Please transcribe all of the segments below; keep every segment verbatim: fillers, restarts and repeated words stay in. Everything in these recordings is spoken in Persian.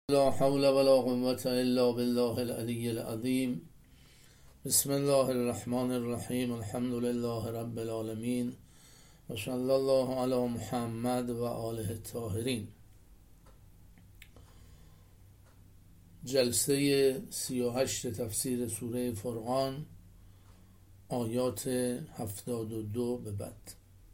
لا حول ولا قوة الا بالله العلی العظیم. بسم الله الرحمن الرحیم. الحمد لله رب العالمین و صلی الله علی محمد و آله الطاهرین. جلسه سی و هشت تفسیر سوره فرقان، آیات هفتاد و دو به بعد.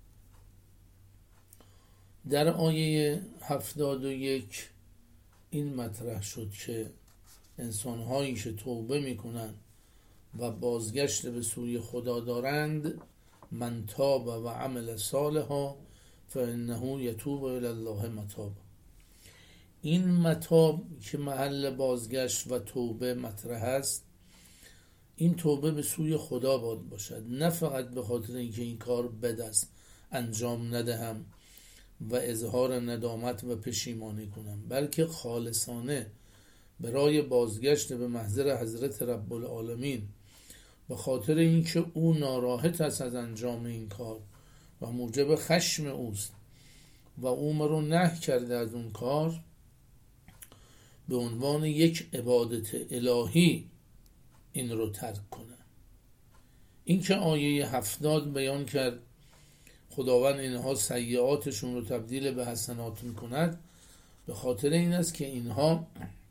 در آیه هفتاد و یک این مطرح شد که انسان‌هایی که توبه می‌کنند و بازگشت به سوی خدا دارند، من تاب و عمل صالحا فانه یتوب الی الله متاب. این متاب که محل بازگشت و توبه مطرح است، این توبه به سوی خدا باید باشد، نه فقط به خاطر اینکه این کار بد است انجام ندهم و اظهار ندامت و پشیمانی کنم، بلکه خالصانه برای بازگشت به محضر حضرت رب العالمین، به خاطر اینکه او ناراحت است از انجام این کار و موجب خشم اوست و او مرا نهی کرده از اون کار، به عنوان یک عبادت الهی این رو ترک کنه. این که آیه هفتاد بیان کرد خداوند اینها سیئاتشون رو تبدیل به حسنات میکند، به خاطر این است که اینها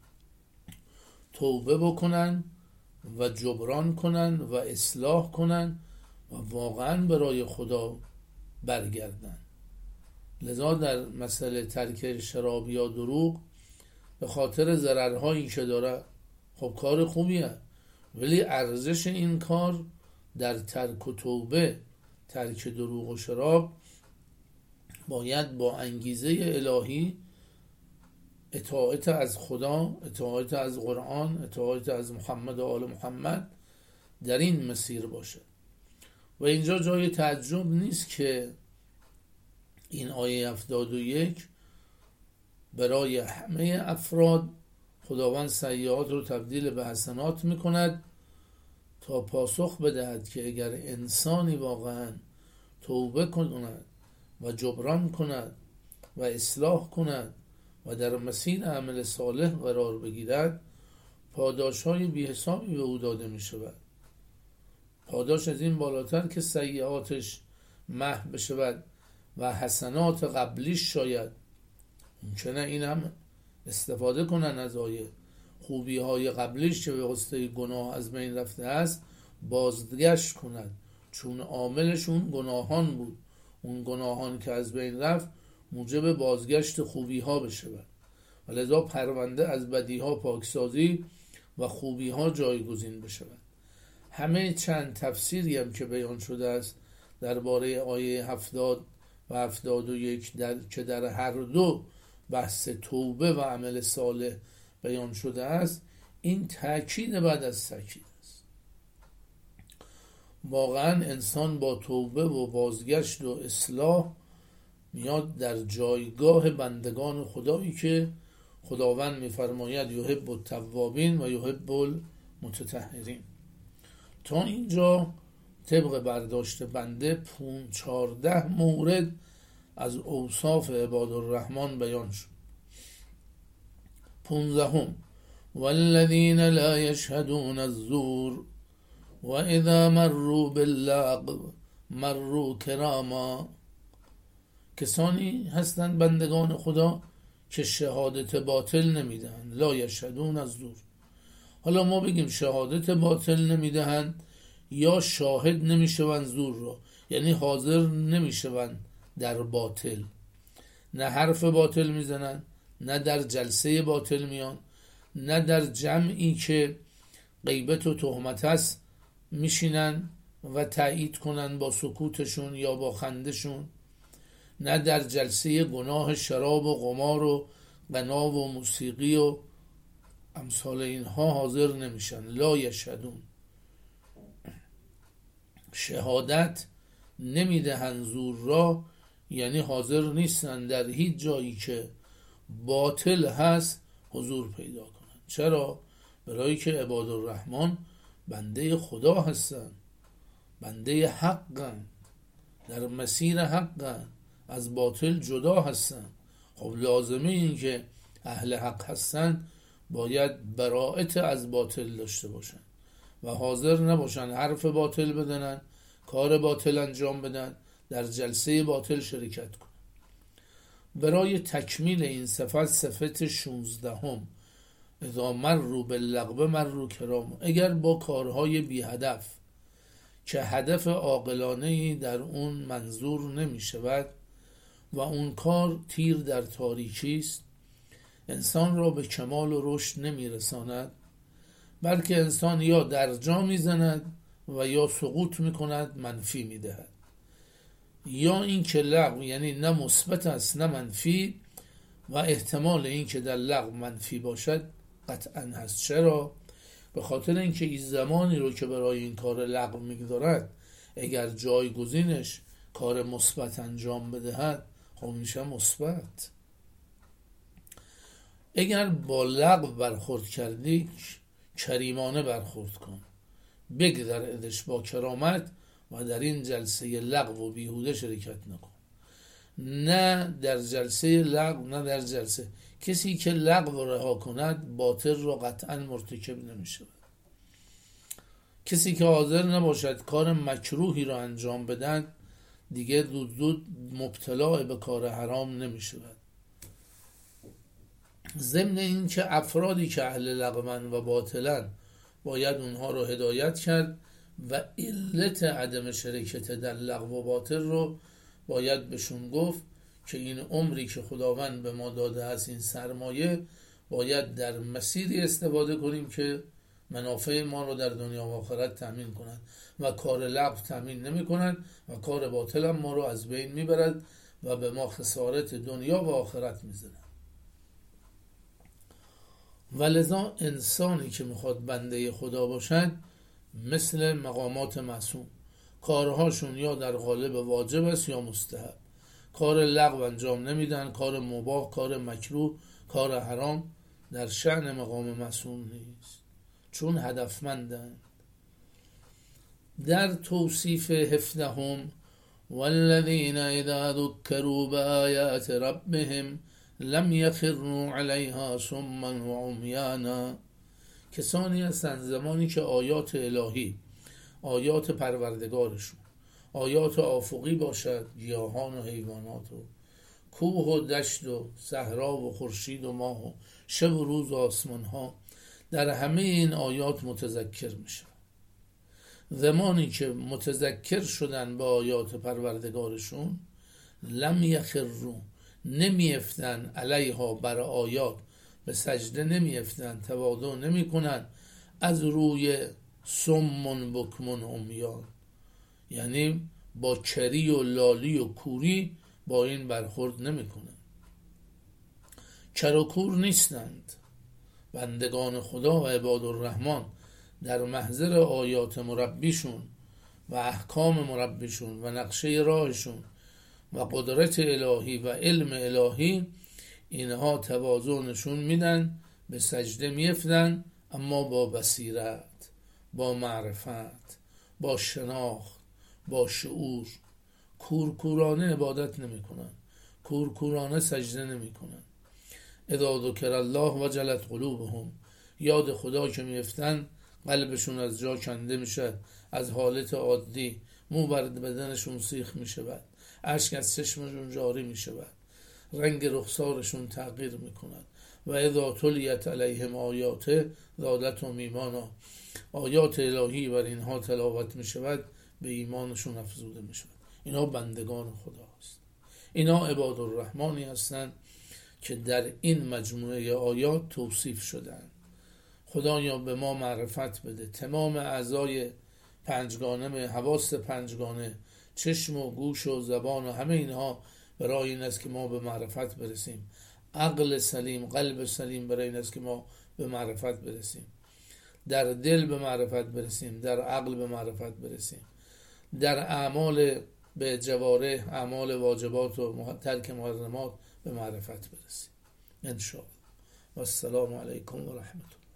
توبه بکنن و جبران کنن و اصلاح کنن و واقعا برای خدا برگردن. لذا در مسئله ترک شراب یا دروغ، به خاطر ضررهایی که داره، خب کار خوبیه، ولی ارزش این کار در ترک و توبه، ترک دروغ و شراب، باید با انگیزه الهی، اطاعت از خدا، اطاعت از قرآن، اطاعت از محمد و آل محمد در این مسیر باشه. و اینجا جای تعجب نیست که این آیه هفتاد و یک برای همه افراد خداوند سیئات رو تبدیل به حسنات میکند تا پاسخ بدهد که اگر انسانی واقعا توبه کند و جبران کند و اصلاح کند و در مسیر عمل صالح قرار بگیرد، پاداش‌های بی حسابی به او داده می شود. پاداش از این بالاتر که سیئاتش محو بشود و حسنات قبلیش شاید ممکنه این هم استفاده کنن از آیه خوبی های قبلیش که به واسطه گناه از بین رفته است بازگشت کند، چون عاملشون گناهان بود. اون گناهان که از بین رفت موجب بازگشت خوبی ها بشه و لذا پرونده از بدی ها پاکسازی و خوبی ها جایگزین بشه. همه چند تفسیری هم که بیان شده است درباره آیه هفتاد و هفتاد و یک در که در هر دو بحث توبه و عمل صالح بیان شده است، این تأکید بعد از تأکید است. واقعا انسان با توبه و بازگشت و اصلاح میاد در جایگاه بندگان خدایی که خداوند میفرماید یحب التوابین و یحب المتطهرین. تا اینجا طبق برداشت بنده پون چارده مورد از اوصاف عباد الرحمن بیان شد. پونزدهم والذین لا یشهدون الزور و اذا مروا باللغو مروا کراما. کسانی هستند بندگان خدا که شهادت باطل نمیدهند. لا یشهدون الزور. حالا ما بگیم شهادت باطل نمیدهند یا شاهد نمیشوند زور را، یعنی حاضر نمیشوند در باطل، نه حرف باطل میزنن، نه در جلسه باطل میان، نه در جمعی که غیبت و تهمت است میشینن و تایید کنن با سکوتشون یا با خندشون، نه در جلسه گناه شراب و قمار و غنا و موسیقی و امثال اینها حاضر نمیشن. لا یشهدون، شهادت نمیدهن زور را، یعنی حاضر نیستن در هیچ جایی که باطل هست حضور پیدا کنن. چرا؟ برای که عباد الرحمن بنده خدا هستن، بنده حقن، در مسیر حقن، از باطل جدا هستن. خب لازمه این که اهل حق هستن باید براءت از باطل داشته باشن و حاضر نباشن حرف باطل بدنن، کار باطل انجام بدن، در جلسه باطل شرکت کنن. برای تکمیل این صفت، صفت شونزدهم، اذا مروا باللغو مروا کراما، اگر با کارهای بی هدف که هدف عاقلانه‌ای در اون منظور نمی شود و اون کار تیر در تاریکی است، انسان را به کمال و رشد نمی رساند، بلکه انسان یا درجا می زند و یا سقوط می کند، منفی می دهد. یا این که لغو یعنی نه مثبت است نه منفی و احتمال این که در لغو منفی باشد قطعا هست. چرا؟ به خاطر اینکه این زمانی رو که برای این کار لغو میگذارد اگر جایگزینش کار مثبت انجام بدهد خب میشه مثبت. اگر با لغو برخورد کردی کریمانه برخورد کن، بگذرش با کرامت و در این جلسه لغو و بیهوده شرکت نکن. نه در جلسه لغو نه در جلسه، کسی که لغو رها کند باطل را قطعا مرتکب نمیشه. کسی که حاضر نباشد کار مکروهی را انجام بدن دیگه زود زود مبتلا به کار حرام نمیشود. ضمن این که افرادی که اهل لغوان و باطلن باید اونها رو هدایت کرد و علت عدم شرکت در لغو و باطل رو باید بهشون گفت که این عمری که خداوند به ما داده است، این سرمایه، باید در مسیری استفاده کنیم که منافع ما رو در دنیا و آخرت تامین کنند و کار لغو تامین نمی کنند و کار باطل هم ما رو از بین میبرد و به ما خسارت دنیا و آخرت میزنند. ولذا انسانی که میخواد بنده خدا باشد مثل مقامات معصوم، کارهاشون یا در قالب واجب است یا مستحب، کار لغو انجام نمیدن، کار مباح، کار مکروه، کار حرام در شأن مقام معصوم نیست، چون هدفمندند. در توصیف هفدهم، والذین اذا ذکروا بآیات ربهم لم یخروا علیها صما و عمیانا، کسانی هستند زمانی که آیات الهی، آیات پروردگارشون، آیات آفقی باشد، گیاهان و حیوانات و کوه و دشت و صحرا و خورشید و ماه و شب و روز و آسمان ها، در همه این آیات متذکر میشه. زمانی که متذکر شدن به آیات پروردگارشون، لم یخروا، نمیفتن علیها، بر آیات به سجده نمیفتن، تواضع نمی کنن، از روی صم بکم عمیان، یعنی با کری و لالی و کوری با این برخورد نمی کنن. کر و کور نیستند بندگان خدا و عباد الرحمن در محضر آیات مربیشون و احکام مربیشون و نقشه راهشون و قدرت الهی و علم الهی، اینها تواضع نشون میدن، به سجده میفتن، اما با بصیرت، با معرفت، با شناخت، با شعور. کورکورانه عبادت نمی کنن، کورکورانه سجده نمی کنن. اذا ذکر الله وجلت قلوبهم، یاد خدا که میفتن قلبشون از جا کنده میشه، از حالت عادی مو بر بدنشون سیخ میشود، اشک از چشمشون جاری میشود، رنگ رخسارشون تغییر میکند. و اذا تلیت علیهم آیات زادتهم ایمانا، آیات الهی بر اینها تلاوت میشود، به ایمانشون افزوده میشود. اینا بندگان خداست، اینا عباد الرحمنی هستند که در این مجموعه آیات توصیف شدند. خدایا به ما معرفت بده، تمام اعضای پنجگانه، حواس پنجگانه، چشم و گوش و زبان و همه اینها برای این است که ما به معرفت برسیم. عقل سلیم، قلب سلیم برای این است که ما به معرفت برسیم. در دل به معرفت برسیم، در عقل به معرفت برسیم، در اعمال به جوارح، اعمال واجبات و ترک محرمات به معرفت برسیم ان شاء الله. و السلام علیکم و رحمت الله.